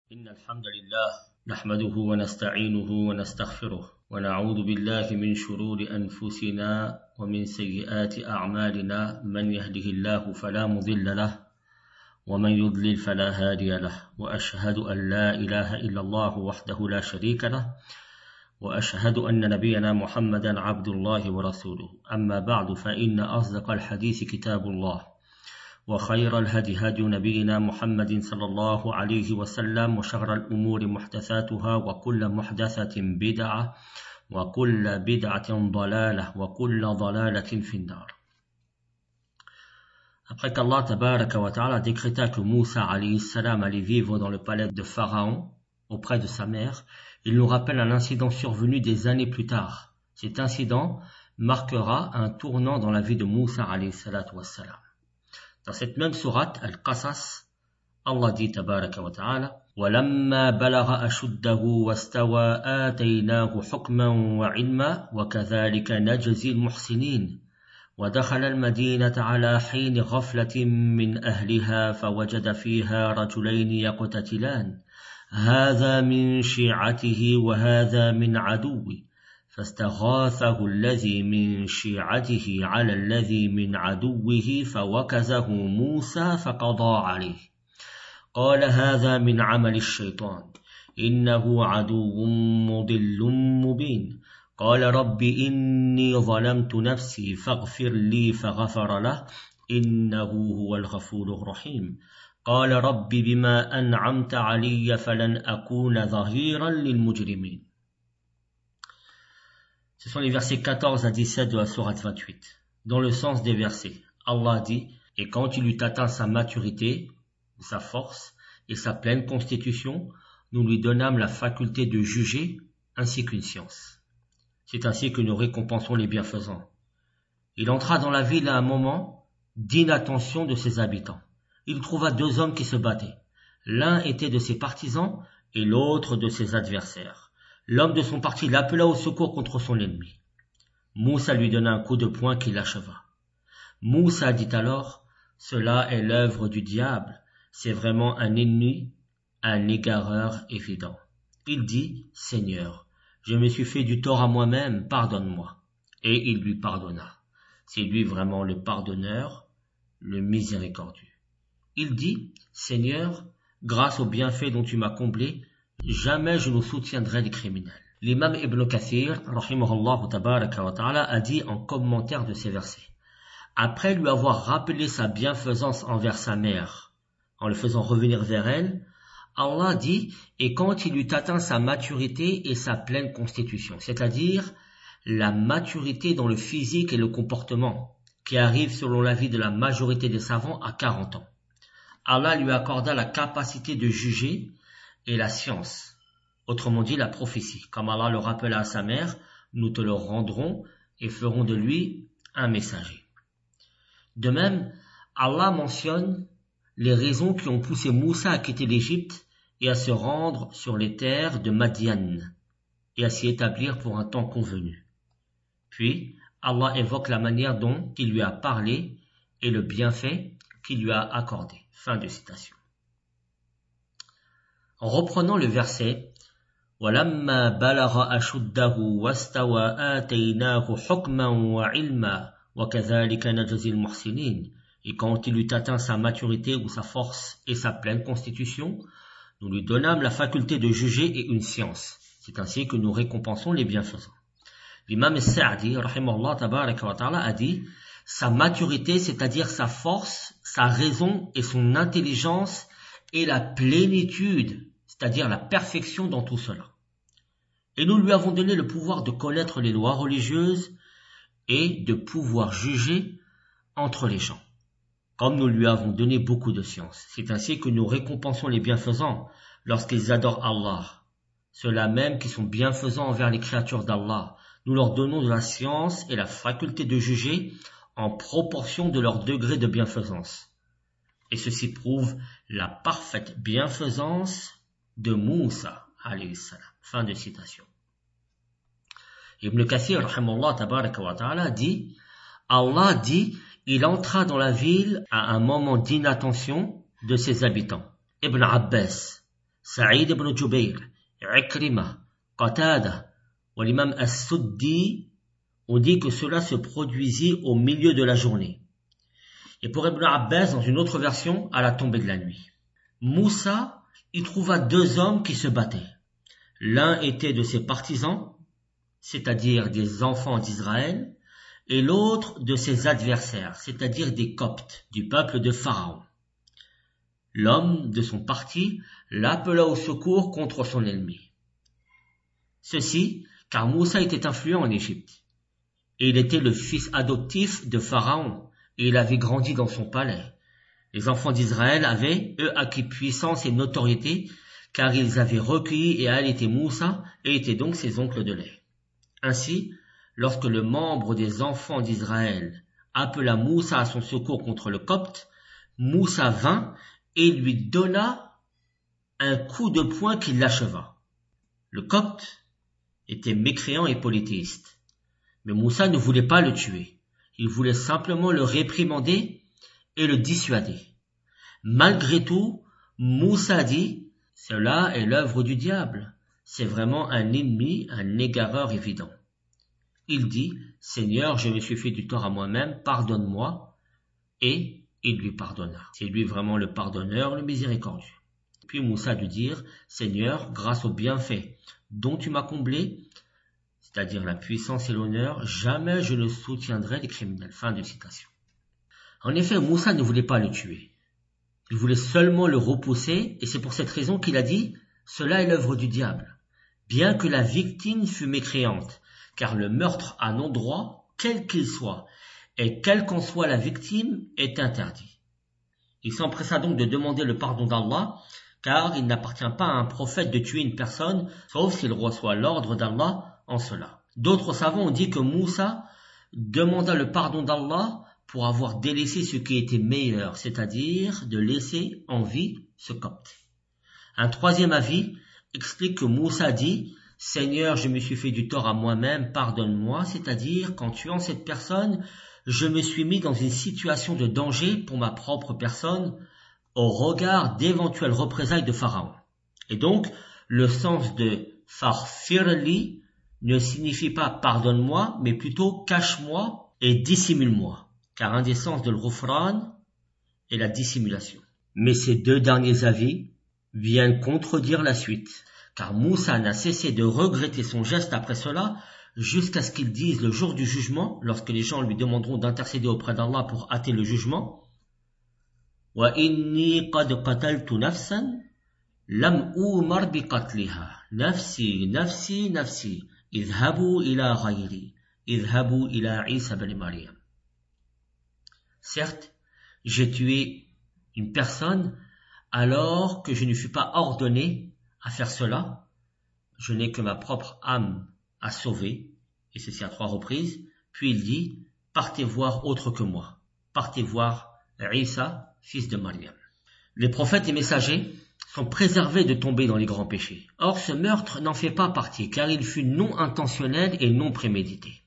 إن الحمد لله نحمده ونستعينه ونستغفره ونعوذ بالله من شرور أنفسنا ومن سيئات أعمالنا من يهده الله فلا مضل له ومن يضلل فلا هادي له وأشهد أن لا إله إلا الله وحده لا شريك له وأشهد أن نبينا محمدا عبد الله ورسوله أما بعد فإن أصدق الحديث كتاب الله وخير الهدي هدي نبينا محمد صلى الله عليه وسلم وشر الأمور محدثاتها وكل محدثة بدعة وكل بدعة ضلالة وكل ضلالة في النار. Après qu'Allah tabaraka wa ta'ala décréta que Moussa alayhi salam allait vivre dans le palais de Pharaon auprès de sa mère, il nous rappelle un incident survenu des années plus tard. Cet incident marquera un tournant dans la vie de Moussa alayhi salatu wa salam. Dans cette même sourate, Al-Qasas, Allah dit tabaraka wa ta'ala وَلَمَّا بَلَغَ أَشُدَّهُ وَاسْتَوَى آتَيْنَاهُ حُكْمًا وَعِلْمًا وَكَذَلِكَ نَجْزِي الْمُحْسِنِينَ ودخل المدينة على حين غفلة من أهلها فوجد فيها رجلين يقتتلان هذا من شيعته وهذا من عدوه فاستغاثه الذي من شيعته على الذي من عدوه فوكزه موسى فقضى عليه قال هذا من عمل الشيطان إنه عدو مضل مبين قال رب إني ظلمت نفسي فاغفر لي فغفر له إنه هو الغفور الرحيم قال رب بما أنعمت علي فلن أكون ظهيرا للمجرمين. Ce sont les versets 14 à 17 de la sourate 28. Dans le sens des versets, Allah dit « Et quand il eut atteint sa maturité, sa force et sa pleine constitution, nous lui donnâmes la faculté de juger ainsi qu'une science. C'est ainsi que nous récompensons les bienfaisants. Il entra dans la ville à un moment d'inattention de ses habitants. Il trouva deux hommes qui se battaient. L'un était de ses partisans et l'autre de ses adversaires. L'homme de son parti l'appela au secours contre son ennemi. Moussa lui donna un coup de poing qui l'acheva. Moussa dit alors, « Cela est l'œuvre du diable, c'est vraiment un ennemi, un égareur évident. » Il dit, « Seigneur, je me suis fait du tort à moi-même, pardonne-moi. » Et il lui pardonna. C'est lui vraiment le pardonneur, le miséricordieux. Il dit, « Seigneur, grâce au bienfait dont tu m'as comblé, jamais je ne soutiendrai les criminels. » L'imam Ibn Kathir, rahimahullah tabaraka wa ta'ala, a dit en commentaire de ces versets, après lui avoir rappelé sa bienfaisance envers sa mère, en le faisant revenir vers elle, Allah dit, et quand il eut atteint sa maturité et sa pleine constitution, c'est-à-dire la maturité dans le physique et le comportement, qui arrive selon l'avis de la majorité des savants à 40 ans. Allah lui accorda la capacité de juger et la science, autrement dit la prophétie. Comme Allah le rappela à sa mère, nous te le rendrons et ferons de lui un messager. De même, Allah mentionne les raisons qui ont poussé Moussa à quitter l'Égypte et à se rendre sur les terres de Madian et à s'y établir pour un temps convenu. Puis, Allah évoque la manière dont il lui a parlé et le bienfait qu'il lui a accordé. Fin de citation. En reprenant le verset وَلَمَّا بَلَغَ أَشُدَّهُ وَاسْتَوَى آتَيْنَاهُ حُكْمًا وَعِلْمًا وَكَذَلِكَ نَجْزِي الْمُحْسِنِينَ. Et quand il eut atteint sa maturité ou sa force et sa pleine constitution, nous lui donnâmes la faculté de juger et une science. C'est ainsi que nous récompensons les bienfaisants. L'imam Sa'di, rahimahullah tabaraka wa ta'ala, a dit « Sa maturité, c'est-à-dire sa force, sa raison et son intelligence et la plénitude, c'est-à-dire la perfection dans tout cela. Et nous lui avons donné le pouvoir de connaître les lois religieuses et de pouvoir juger entre les gens. Comme nous lui avons donné beaucoup de science. C'est ainsi que nous récompensons les bienfaisants lorsqu'ils adorent Allah. Ceux-là même qui sont bienfaisants envers les créatures d'Allah. Nous leur donnons de la science et la faculté de juger en proportion de leur degré de bienfaisance. Et ceci prouve la parfaite bienfaisance de Moussa, alayhi salam. Fin de citation. Ibn Kathir, rahimahullah tabaraka wa ta'ala, dit, Allah dit, il entra dans la ville à un moment d'inattention de ses habitants. Ibn Abbas, Saïd ibn Jubayr, Ikrima, Qatada ou l'imam As-Suddi ont dit que cela se produisit au milieu de la journée. Et pour Ibn Abbas, dans une autre version, à la tombée de la nuit. Moussa y trouva deux hommes qui se battaient. L'un était de ses partisans, c'est-à-dire des enfants d'Israël, et l'autre de ses adversaires, c'est-à-dire des Coptes, du peuple de Pharaon. L'homme de son parti l'appela au secours contre son ennemi. Ceci, car Moussa était influent en Égypte, et il était le fils adoptif de Pharaon, et il avait grandi dans son palais. Les enfants d'Israël avaient, eux, acquis puissance et notoriété, car ils avaient recueilli et allaité Moussa, et étaient donc ses oncles de lait. Ainsi, lorsque le membre des enfants d'Israël appela Moussa à son secours contre le Copte, Moussa vint et lui donna un coup de poing qui l'acheva. Le Copte était mécréant et polythéiste, mais Moussa ne voulait pas le tuer. Il voulait simplement le réprimander et le dissuader. Malgré tout, Moussa dit, cela est l'œuvre du diable. C'est vraiment un ennemi, un égareur évident. Il dit, Seigneur, je me suis fait du tort à moi-même, pardonne-moi. Et il lui pardonna. C'est lui vraiment le pardonneur, le miséricordieux. Puis Moussa dut dire, Seigneur, grâce au bienfait dont tu m'as comblé, c'est-à-dire la puissance et l'honneur, jamais je ne soutiendrai les criminels. Fin de citation. En effet, Moussa ne voulait pas le tuer. Il voulait seulement le repousser, et c'est pour cette raison qu'il a dit « Cela est l'œuvre du diable », bien que la victime fût mécréante, car le meurtre à non-droit, quel qu'il soit, et quelle qu'en soit la victime, est interdit. Il s'empressa donc de demander le pardon d'Allah, car il n'appartient pas à un prophète de tuer une personne, sauf s'il reçoit l'ordre d'Allah en cela. D'autres savants ont dit que Moussa demanda le pardon d'Allah pour avoir délaissé ce qui était meilleur, c'est-à-dire de laisser en vie ce Copte. Un troisième avis explique que Moussa dit « Seigneur, je me suis fait du tort à moi-même, pardonne-moi », c'est-à-dire qu'en tuant cette personne, je me suis mis dans une situation de danger pour ma propre personne au regard d'éventuelles représailles de Pharaon. Et donc, le sens de « farfirli » ne signifie pas pardonne-moi, mais plutôt cache-moi et dissimule-moi, car un des sens de l'ghufran est la dissimulation. Mais ces deux derniers avis viennent contredire la suite, car Moussa n'a cessé de regretter son geste après cela, jusqu'à ce qu'il dise le jour du jugement, lorsque les gens lui demanderont d'intercéder auprès d'Allah pour hâter le jugement, « Wa inni qad qataltu nafsan, lam umar bi qatliha, nafsi, nafsi, nafsi. Idhabu ila ghayri, idhabu ila Isa ben Maryam. » Certes, j'ai tué une personne alors que je ne fus pas ordonné à faire cela. Je n'ai que ma propre âme à sauver, et ceci à 3 reprises. Puis il dit, partez voir autre que moi. Partez voir Isa, fils de Maryam. Les prophètes et messagers sont préservés de tomber dans les grands péchés. Or, ce meurtre n'en fait pas partie, car il fut non intentionnel et non prémédité.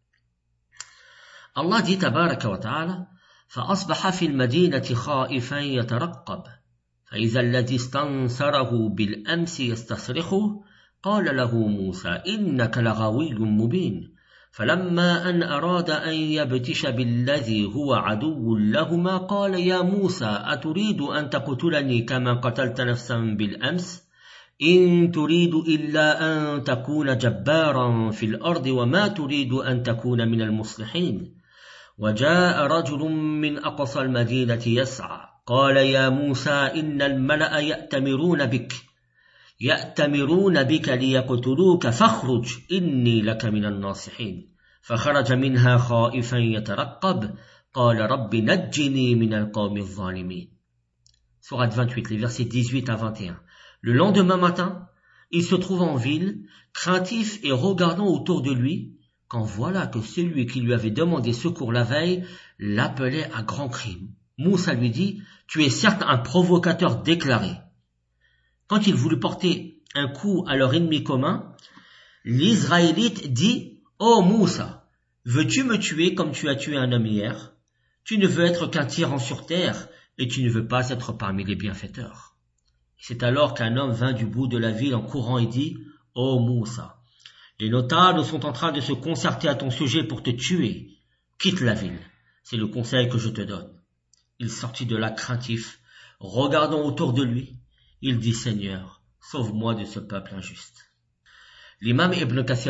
Allah dit tabaraka wa ta'ala, فَأَصْبَحَ فِي الْمَدِينَةِ خَائِفًا يَتَرَقَّبُ فَإِذَا الَّذِي اسْتَنصَرَهُ بِالْأَمْسِ يَسْتَصْرِخُهُ قَالَ لَهُ مُوسَى إِنَّكَ لَغَوِيٌّ مُبِينٌ فَلَمَّا أَنْ أَرَادَ أَنْ يَبْتِشَ بِالَّذِي هُوَ عَدُوٌّ لَهُمَا قَالَ يَا مُوسَى أَتُرِيدُ أَنْ تَقْتُلَنِي كَمَا قَتَلْتَ نَفْسًا بِالْأَمْسِ إِنْ تُرِيدُ إِلَّا أَنْ تَكُونَ جَبَّارًا فِي الْأَرْضِ وَمَا تُرِيدُ أَنْ تَكُونَ مِنَ الْمُصْلِحِينَ وَجَاءَ رَجُلٌ مِّنْ أَقْصَى الْمَدِينَةِ يَسْعَى قَالَ يَا مُوسَى إِنَّ الْمَلَأَ يَأْتَمِرُونَ بِكَ لِيَقْتُلُوكَ فَاخْرُجْ إِنِّي لَكَ مِنَ النَّاصِحِينَ فخرج منها خائفا يترقب قال رب نجني من القوم الظالمين. Sourate 28, les versets 18 à 21. Le lendemain matin, il se trouve en ville, craintif et regardant autour de lui, quand voilà que celui qui lui avait demandé secours la veille l'appelait à grands cris. Moussa lui dit, « Tu es certes un provocateur déclaré. » Quand il voulut porter un coup à leur ennemi commun, l'Israélite dit, « Oh Moussa, veux-tu me tuer comme tu as tué un homme hier? Tu ne veux être qu'un tyran sur terre et tu ne veux pas être parmi les bienfaiteurs. » C'est alors qu'un homme vint du bout de la ville en courant et dit « Ô Moussa, les notables sont en train de se concerter à ton sujet pour te tuer. Quitte la ville, c'est le conseil que je te donne. » Il sortit de là craintif, regardant autour de lui. Il dit « Seigneur, sauve-moi de ce peuple injuste. » L'imam Ibn Kathir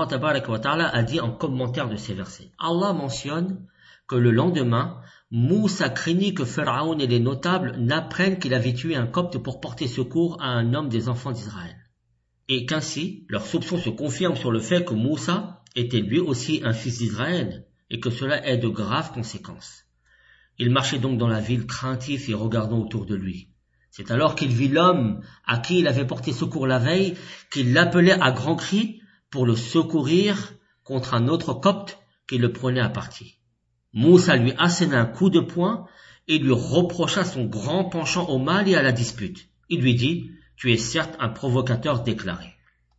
a dit en commentaire de ces versets, Allah mentionne que le lendemain, Moussa craignit que Pharaon et les notables n'apprennent qu'il avait tué un copte pour porter secours à un homme des enfants d'Israël. Et qu'ainsi, leurs soupçons se confirment sur le fait que Moussa était lui aussi un fils d'Israël, et que cela ait de graves conséquences. Il marchait donc dans la ville craintif et regardant autour de lui. C'est alors qu'il vit l'homme à qui il avait porté secours la veille, qu'il l'appelait à grands cris pour le secourir contre un autre copte qui le prenait à partie. Moussa lui asséna un coup de poing et lui reprocha son grand penchant au mal et à la dispute. Il lui dit « Tu es certes un provocateur déclaré. »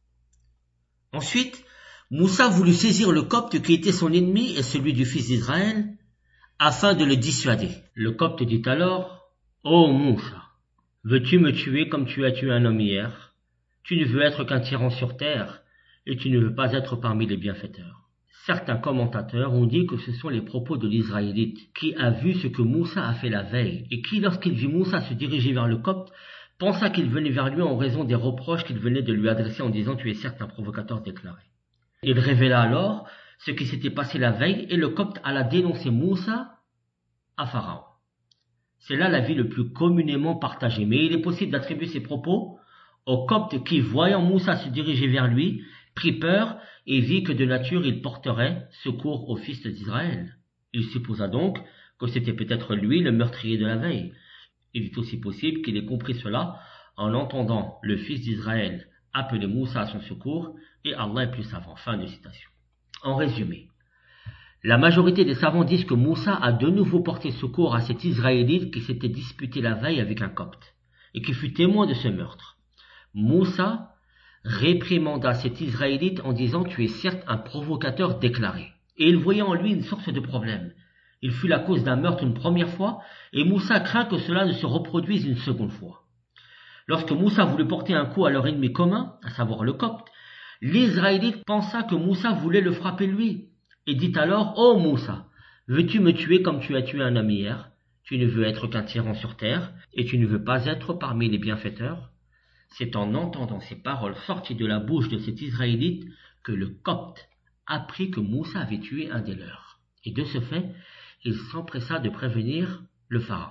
Ensuite, Moussa voulut saisir le copte qui était son ennemi et celui du fils d'Israël, afin de le dissuader. Le copte dit alors « Ô Moussa, veux-tu me tuer comme tu as tué un homme hier? Tu ne veux être qu'un tyran sur terre, et tu ne veux pas être parmi les bienfaiteurs. » Certains commentateurs ont dit que ce sont les propos de l'Israélite qui a vu ce que Moussa a fait la veille et qui, lorsqu'il vit Moussa se diriger vers le copte, pensa qu'il venait vers lui en raison des reproches qu'il venait de lui adresser en disant « Tu es certes un provocateur déclaré. » Il révéla alors ce qui s'était passé la veille et le copte alla dénoncer Moussa à Pharaon. C'est là l'avis le plus communément partagé, mais il est possible d'attribuer ces propos au copte qui, voyant Moussa se diriger vers lui, prit peur et vit que de nature il porterait secours aux fils d'Israël. Il supposa donc que c'était peut-être lui le meurtrier de la veille. Il est aussi possible qu'il ait compris cela en entendant le fils d'Israël appeler Moussa à son secours, et Allah est plus savant. Fin de citation. En résumé, la majorité des savants disent que Moussa a de nouveau porté secours à cet Israélite qui s'était disputé la veille avec un copte, et qui fut témoin de ce meurtre. Moussa réprimanda cet Israélite en disant « Tu es certes un provocateur déclaré ». Et il voyait en lui une source de problème. Il fut la cause d'un meurtre une première fois, et Moussa craint que cela ne se reproduise une seconde fois. Lorsque Moussa voulut porter un coup à leur ennemi commun, à savoir le copte, l'Israélite pensa que Moussa voulait le frapper lui, et dit alors « Ô Moussa, veux-tu me tuer comme tu as tué un homme hier? Tu ne veux être qu'un tyran sur terre, et tu ne veux pas être parmi les bienfaiteurs ?» C'est en entendant ces paroles sorties de la bouche de cet Israélite que le copte apprit que Moussa avait tué un des leurs. Et de ce fait, il s'empressa de prévenir le pharaon.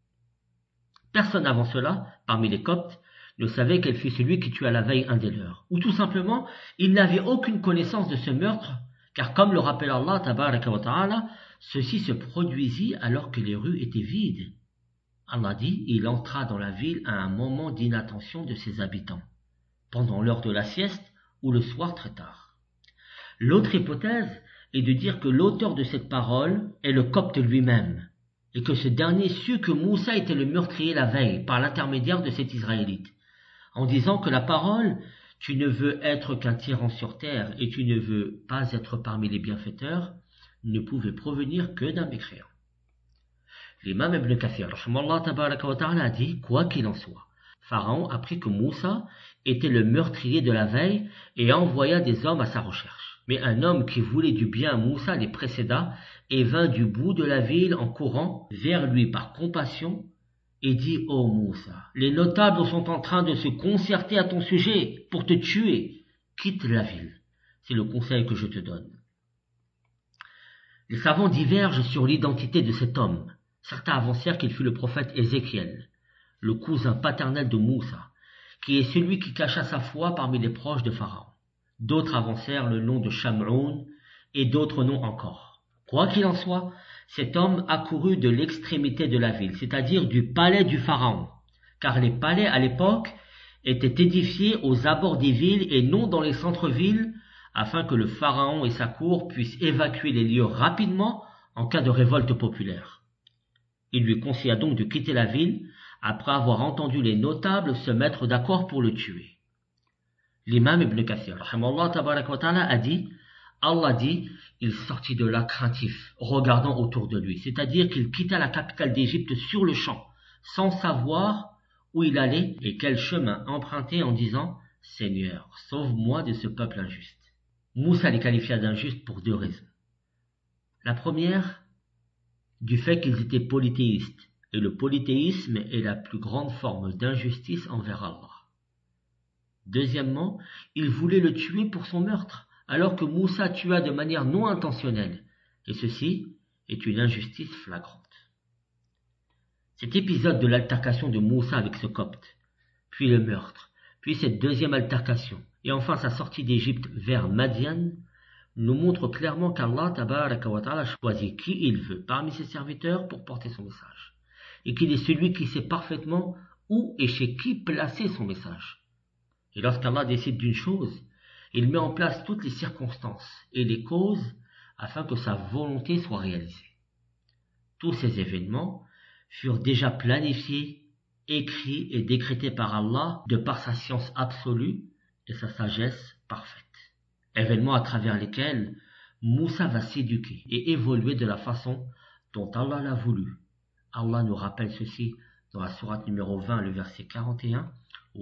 Personne avant cela, parmi les coptes, ne savait quel fut celui qui tua la veille un des leurs. Ou tout simplement, il n'avait aucune connaissance de ce meurtre, car comme le rappelle Allah, tabaraka wa ta'ala, ceci se produisit alors que les rues étaient vides. Allah dit, il entra dans la ville à un moment d'inattention de ses habitants, pendant l'heure de la sieste ou le soir très tard. L'autre hypothèse est de dire que l'auteur de cette parole est le copte lui-même, et que ce dernier sut que Moussa était le meurtrier la veille par l'intermédiaire de cet Israélite, en disant que la parole « tu ne veux être qu'un tyran sur terre et tu ne veux pas être parmi les bienfaiteurs » ne pouvait provenir que d'un mécréant. L'imam Ibn Kathir a dit, quoi qu'il en soit, Pharaon apprit que Moussa était le meurtrier de la veille et envoya des hommes à sa recherche. Mais un homme qui voulait du bien à Moussa les précéda et vint du bout de la ville en courant vers lui par compassion et dit « Ô Moussa, les notables sont en train de se concerter à ton sujet pour te tuer. Quitte la ville. C'est le conseil que je te donne. » Les savants divergent sur l'identité de cet homme. Certains avancèrent qu'il fut le prophète Ézéchiel, le cousin paternel de Moussa, qui est celui qui cacha sa foi parmi les proches de Pharaon. D'autres avancèrent le nom de Sham'oun et d'autres noms encore. Quoi qu'il en soit, cet homme accourut de l'extrémité de la ville, c'est-à-dire du palais du Pharaon, car les palais à l'époque étaient édifiés aux abords des villes et non dans les centres-villes, afin que le Pharaon et sa cour puissent évacuer les lieux rapidement en cas de révolte populaire. Il lui conseilla donc de quitter la ville après avoir entendu les notables se mettre d'accord pour le tuer. L'imam Ibn Kathir a dit, Allah dit, il sortit de là craintif, regardant autour de lui, c'est-à-dire qu'il quitta la capitale d'Égypte sur le champ, sans savoir où il allait et quel chemin emprunter en disant « Seigneur, sauve-moi de ce peuple injuste ». Moussa les qualifia d'injustes pour 2 raisons. La première, du fait qu'ils étaient polythéistes, et le polythéisme est la plus grande forme d'injustice envers Allah. Deuxièmement, ils voulaient le tuer pour son meurtre, alors que Moussa tua de manière non intentionnelle, et ceci est une injustice flagrante. Cet épisode de l'altercation de Moussa avec ce copte, puis le meurtre, puis cette deuxième altercation, et enfin sa sortie d'Égypte vers Madian, nous montre clairement qu'Allah tabaraka wa ta'ala choisit qui il veut parmi ses serviteurs pour porter son message, et qu'il est celui qui sait parfaitement où et chez qui placer son message. Et lorsqu'Allah décide d'une chose, il met en place toutes les circonstances et les causes afin que sa volonté soit réalisée. Tous ces événements furent déjà planifiés, écrits et décrétés par Allah de par sa science absolue et sa sagesse parfaite. Événements à travers lesquels Moussa va s'éduquer et évoluer de la façon dont Allah l'a voulu. Allah nous rappelle ceci dans la sourate numéro 20, le verset 41.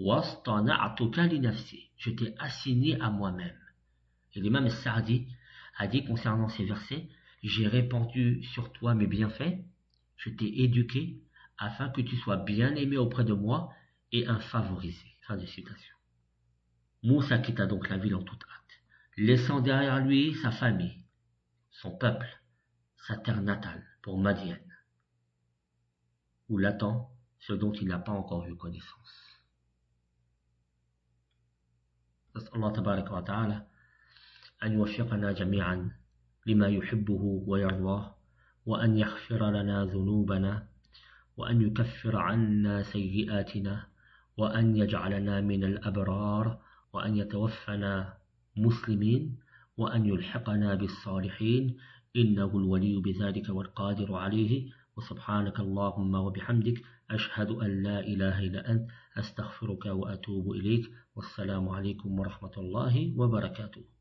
Je t'ai assigné à moi-même. Et l'imam Sa'di a dit concernant ces versets, j'ai répandu sur toi mes bienfaits, je t'ai éduqué afin que tu sois bien aimé auprès de moi et un favorisé. Fin de citation. Moussa quitta donc la ville en toute hâte, laissant derrière lui sa famille, son peuple, sa terre natale pour Madian, où l'attend ce dont il n'a pas encore eu connaissance. نسأل الله تبارك وتعالى أن يوفقنا جميعا لما يحبه ويرضاه وأن يغفر لنا ذنوبنا وأن يكفر عنا سيئاتنا وأن يجعلنا من الأبرار وأن يتوفنا مسلمين وأن يلحقنا بالصالحين إنه الولي بذلك والقادر عليه وسبحانك اللهم وبحمدك أشهد أن لا إله إلا أنت أستغفرك وأتوب إليك والسلام عليكم ورحمة الله وبركاته.